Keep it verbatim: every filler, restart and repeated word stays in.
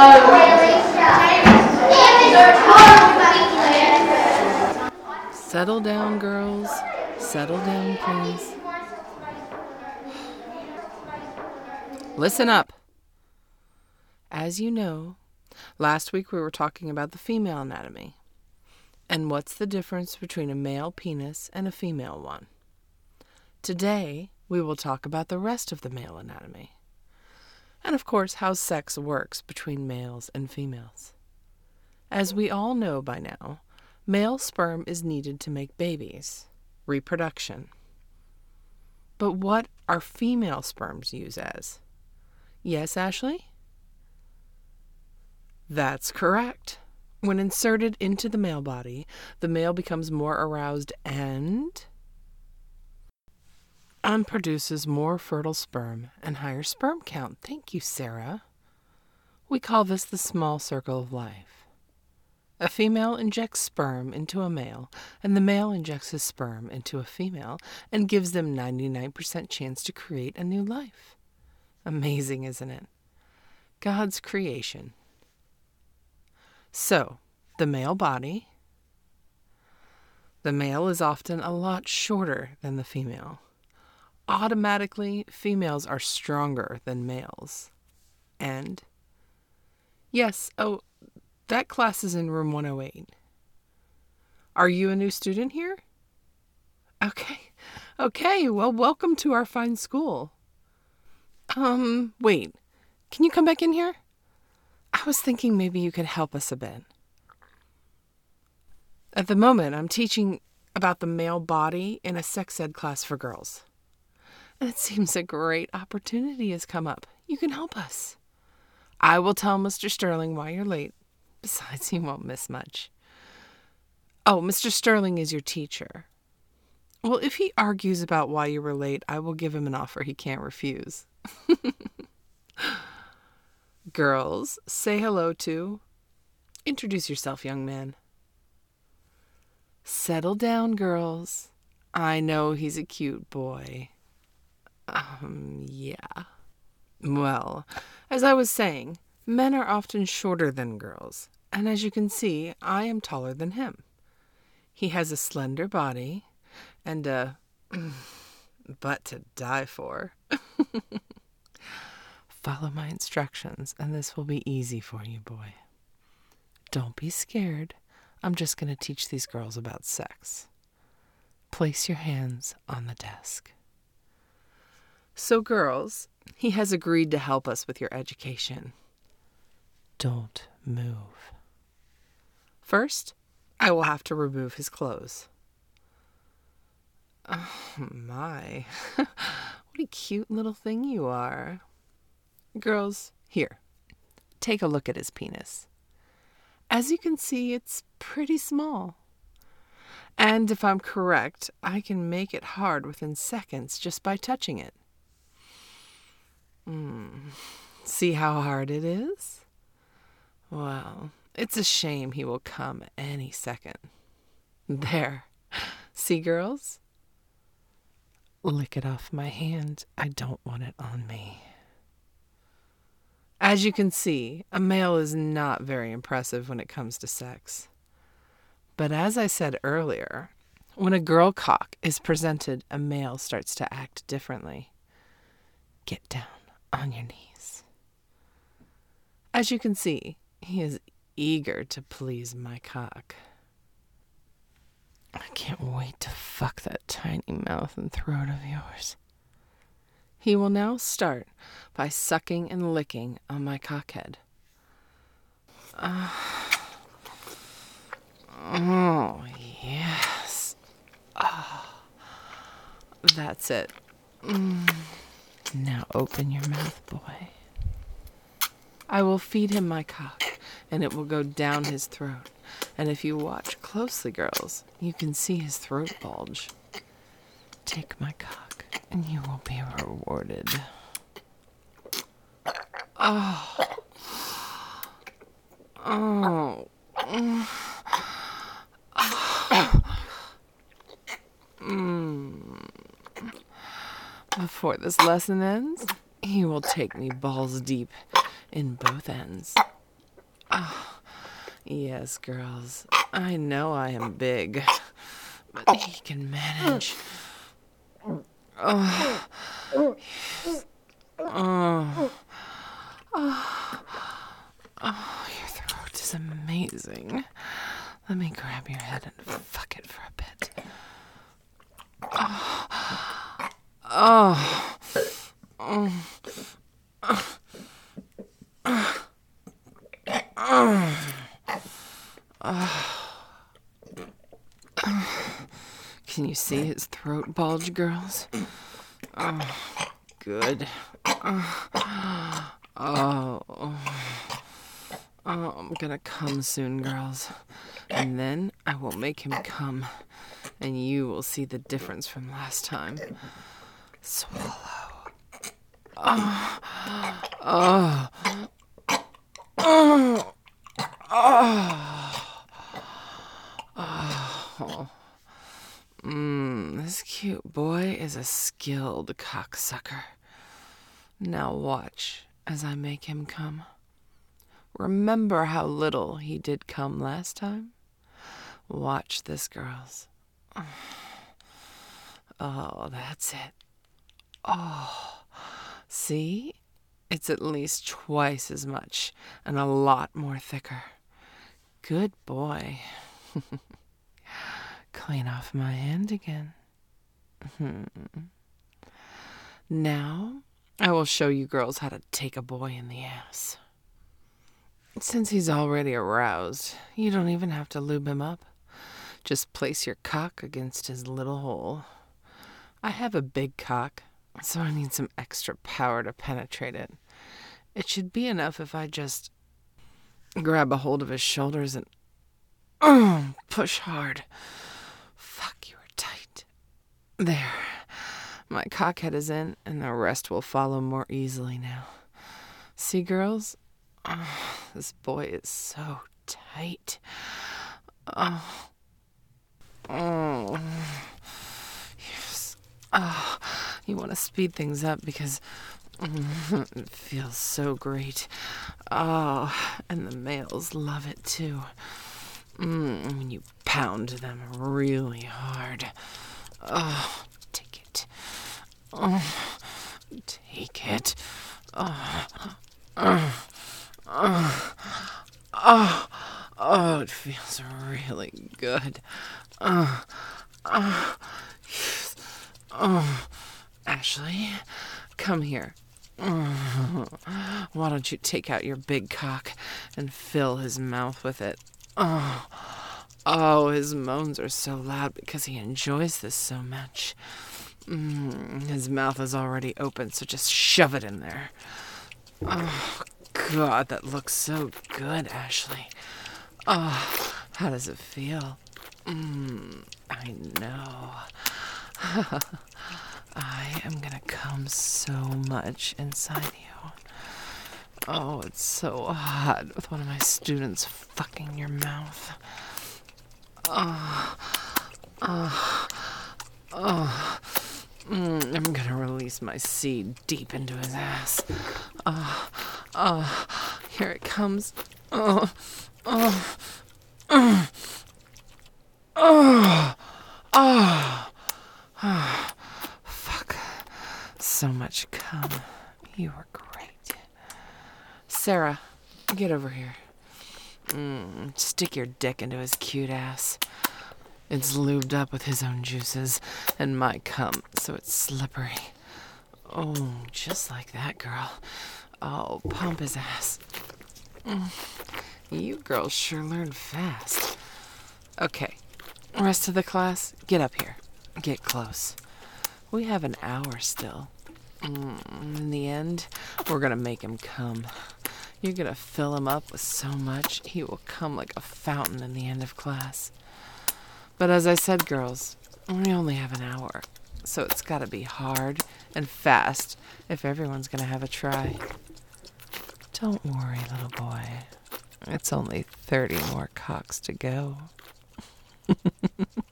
Settle down, girls. Settle down, please. Listen up. As you know, last week we were talking about the female anatomy. And what's the difference between a male penis and a female one? Today, we will talk about the rest of the male anatomy. And of course, how sex works between males and females. As we all know by now, male sperm is needed to make babies, reproduction. But what are female sperms used as? Yes, Ashley? That's correct. When inserted into the male body, the male becomes more aroused and and produces more fertile sperm and higher sperm count. Thank you, Sarah. We call this the small circle of life. A female injects sperm into a male, and the male injects his sperm into a female and gives them ninety-nine percent chance to create a new life. Amazing, isn't it? God's creation. So, the male body. The male is often a lot shorter than the female. Automatically, females are stronger than males. And, yes, oh, that class is in room one oh eight. Are you a new student here? Okay, okay, well, welcome to our fine school. Um, wait, can you come back in here? I was thinking maybe you could help us a bit. At the moment, I'm teaching about the male body in a sex ed class for girls. And it seems a great opportunity has come up. You can help us. I will tell Mister Sterling why you're late. Besides, you won't miss much. Oh, Mister Sterling is your teacher. Well, if he argues about why you were late, I will give him an offer he can't refuse. Girls, say hello to... Introduce yourself, young man. Settle down, girls. I know he's a cute boy. Um, yeah. Well, as I was saying, men are often shorter than girls, and as you can see, I am taller than him. He has a slender body and a butt to die for. Follow my instructions, and this will be easy for you, boy. Don't be scared. I'm just going to teach these girls about sex. Place your hands on the desk. So, girls, he has agreed to help us with your education. Don't move. First, I will have to remove his clothes. Oh, my. What a cute little thing you are. Girls, here, take a look at his penis. As you can see, it's pretty small. And if I'm correct, I can make it hard within seconds just by touching it. Mm. See how hard it is? Well, it's a shame he will come any second. There. See, girls? Lick it off my hand. I don't want it on me. As you can see, a male is not very impressive when it comes to sex. But as I said earlier, when a girl cock is presented, a male starts to act differently. Get down on your knees. As you can see, he is eager to please my cock. I can't wait to fuck that tiny mouth and throat of yours. He will now start by sucking and licking on my cockhead. Uh, oh, yes. Oh, that's it. Mm. Now open your mouth, boy. I will feed him my cock, and it will go down his throat. And if you watch closely, girls, you can see his throat bulge. Take my cock, and you will be rewarded. Oh. Oh. Mm. Before this lesson ends, he will take me balls deep in both ends. Yes, girls, I know I am big, but he can manage. Oh, yes. Oh, oh, oh, your throat is amazing. Let me grab your head and fuck it for a bit. Oh, oh, oh, oh, oh. Can you see his throat bulge, girls? Oh, good. Oh, oh, oh, I'm gonna come soon, girls. And then I will make him come. And you will see the difference from last time. Swallow. Oh, oh, oh, oh, oh. Mmm, this cute boy is a skilled cocksucker. Now watch as I make him come. Remember how little he did come last time? Watch this, girls. Oh, that's it. Oh, see? It's at least twice as much and a lot more thicker. Good boy. Clean off my hand again. Now, I will show you girls how to take a boy in the ass. Since he's already aroused, you don't even have to lube him up. Just place your cock against his little hole. I have a big cock, so I need some extra power to penetrate it. It should be enough if I just grab a hold of his shoulders and uh, push hard. Fuck, you are tight. There. My cockhead is in, and the rest will follow more easily now. See, girls? Oh, this boy is so tight. Oh. Oh. Yes. Oh. You want to speed things up because mm, it feels so great. Oh, and the males love it too. Mm, when you pound them really hard. Oh, take it. Oh, take it. Oh, oh, oh, oh, oh, it feels really good. Oh, oh, yes. Oh, Ashley, come here. Oh, why don't you take out your big cock and fill his mouth with it? Oh, oh, his moans are so loud because he enjoys this so much. Mm, his mouth is already open, so just shove it in there. Oh, God, that looks so good, Ashley. Oh, how does it feel? Mm, I know. I am gonna come so much inside you. Oh, it's so hot with one of my students fucking your mouth. Oh, oh, oh. Mm, I'm gonna release my seed deep into his ass. Oh, oh, here it comes. Oh, oh, oh, oh, oh, oh. Fuck. So much cum. You are great. Sarah, get over here. Mm, stick your dick into his cute ass. It's lubed up with his own juices and my cum, so it's slippery. Oh, just like that, girl. Oh, pump his ass. Mm, you girls sure learn fast. Okay, rest of the class, get up here. Get close. We have an hour still. Mm, in the end, we're gonna make him come. You're gonna fill him up with so much, he will come like a fountain in the end of class. But as I said, girls, we only have an hour, so it's gotta be hard and fast if everyone's gonna have a try. Don't worry, little boy. It's only thirty more cocks to go.